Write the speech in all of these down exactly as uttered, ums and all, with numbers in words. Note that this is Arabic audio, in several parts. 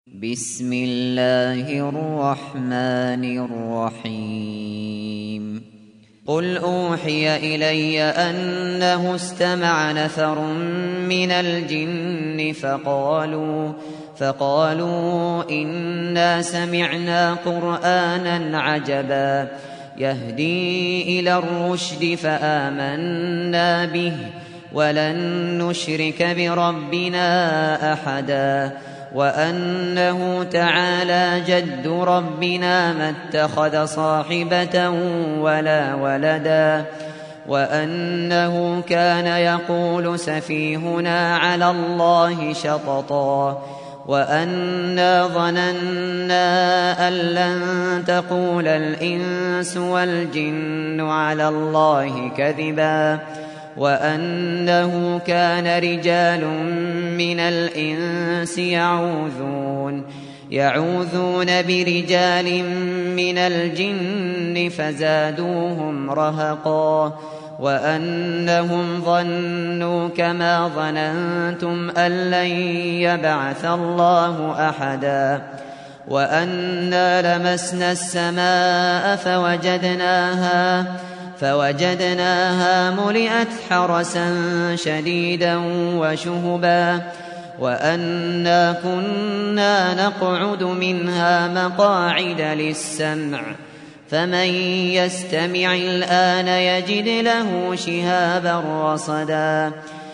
بسم الله الرحمن الرحيم قل أوحي إلي أنه استمع نفر من الجن فقالوا فقالوا إنا سمعنا قرآنا عجبا يهدي إلى الرشد فآمنا به ولن نشرك بربنا أحدا وأنه تعالى جد ربنا ما اتخذ صاحبة ولا ولدا وأنه كان يقول سفيهنا على الله شططا وأنا ظننا أن لن تقول الإنس والجن على الله كذبا وأنه كان رجال من الإنس يعوذون يعوذون برجال من الجن فزادوهم رهقا وأنهم ظنوا كما ظننتم أن لن يبعث الله أحدا وأنا لمسنا السماء فوجدناها فوجدناها ملئت حرسا شديدا وشهبا وأنا كنا نقعد منها مقاعد للسمع فمن يستمع الآن يجد له شهابا رصدا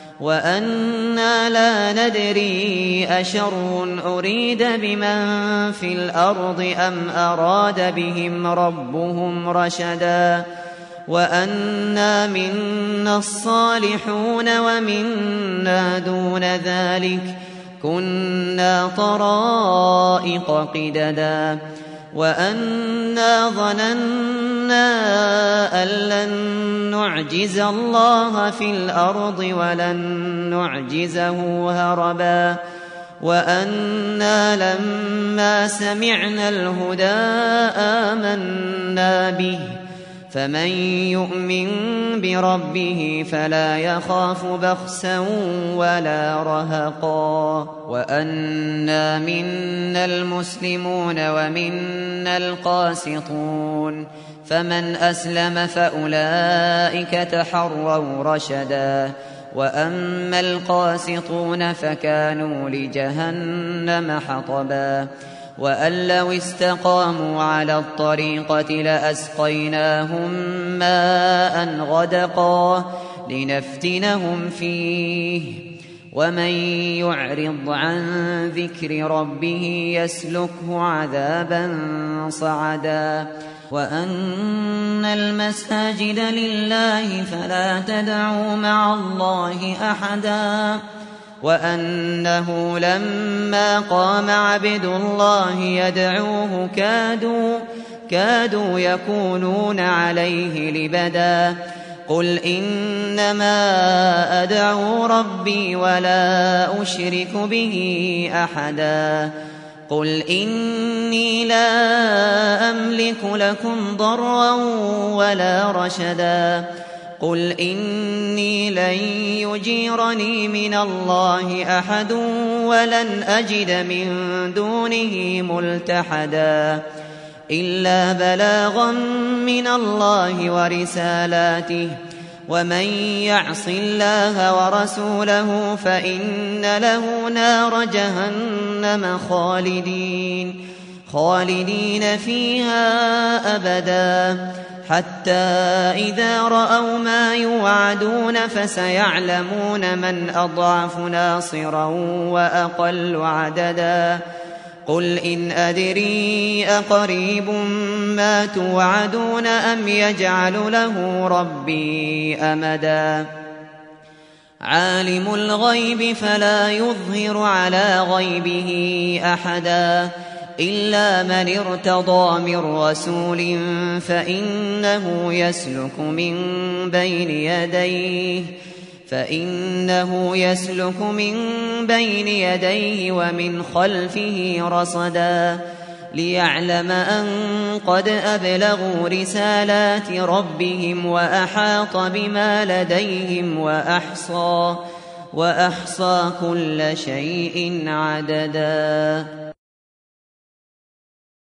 وأنا لا ندري أشر أريد بمن في الأرض أم أراد بهم ربهم رشدا وأنا منا الصالحون ومنا دون ذلك كنا طرائق قددا وأنا ظننا أن لن نعجز الله في الأرض ولن نعجزه هربا وأنا لما سمعنا الهدى آمنا به فمن يؤمن بربه فلا يخاف بخسا ولا رهقا وأنا منا المسلمون ومنا القاسطون فمن أسلم فأولئك تحروا رشدا وأما القاسطون فكانوا لجهنم حطبا وأن لو استقاموا على الطريقة لأسقيناهم ماء غدقا لنفتنهم فيه ومن يعرض عن ذكر ربه يسلكه عذابا صعدا وأن المساجد لله فلا تدعوا مع الله أحدا وأنه لما قام عبد الله يدعوه كادوا كادوا يكونون عليه لبدا قل إنما أدعو ربي ولا أشرك به أحدا قل إني لا أملك لكم ضرا ولا رشدا قل إني لن يجيرني من الله أحد ولن أجد من دونه ملتحدا إلا بلاغا من الله ورسالاته ومن يعص الله ورسوله فإن له نار جهنم خالدين خالدين فيها أبدا حتى إذا رأوا ما يوعدون فسيعلمون من أضعف ناصرا وأقل عددا قل إن أدري أقريب ما توعدون أم يجعل له ربي أمدا عالم الغيب فلا يظهر على غيبه أحدا إلا من ارتضى من رسول فإنه يسلك من بين يديه فإنه يسلك من بين يديه ومن خلفه رصدا ليعلم أن قد أبلغوا رسالات ربهم وأحاط بما لديهم وأحصى وأحصى كل شيء عددا.